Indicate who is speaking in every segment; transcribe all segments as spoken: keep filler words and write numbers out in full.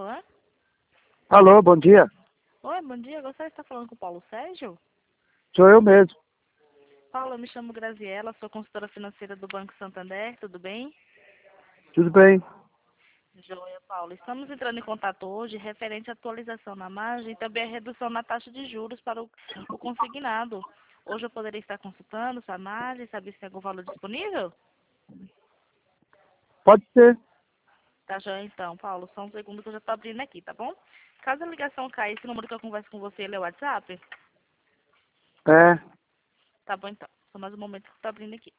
Speaker 1: Alô, é?
Speaker 2: Alô, bom dia.
Speaker 1: Oi, bom dia. Gostaria de estar falando com o Paulo Sérgio?
Speaker 2: Sou eu mesmo.
Speaker 1: Paulo, eu me chamo Graziela, sou consultora financeira do Banco Santander, tudo bem?
Speaker 2: Tudo bem?
Speaker 1: Joia, Paulo. Estamos entrando em contato hoje referente à atualização na margem e também a redução na taxa de juros para o, o consignado. Hoje eu poderia estar consultando sua margem, saber se tem algum valor disponível?
Speaker 2: Pode ser.
Speaker 1: Tá joia então, Paulo. Só um segundo que eu já estou abrindo aqui, tá bom? Caso a ligação caia, esse número que eu converso com você, ele é o WhatsApp?
Speaker 2: É.
Speaker 1: Tá bom então. Só mais um momento que eu estou abrindo aqui.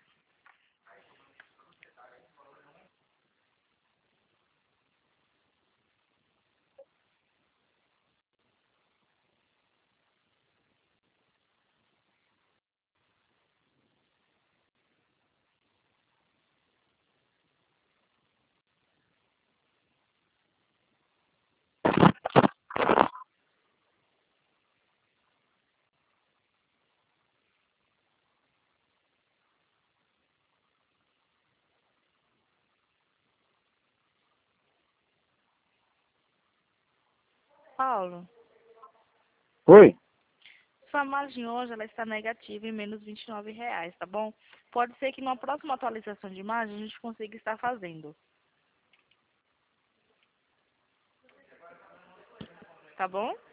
Speaker 1: Paulo,
Speaker 2: Oi.
Speaker 1: sua margem hoje ela está negativa em menos vinte e nove reais, tá bom? Pode ser que numa próxima atualização de margem a gente consiga estar fazendo, tá bom?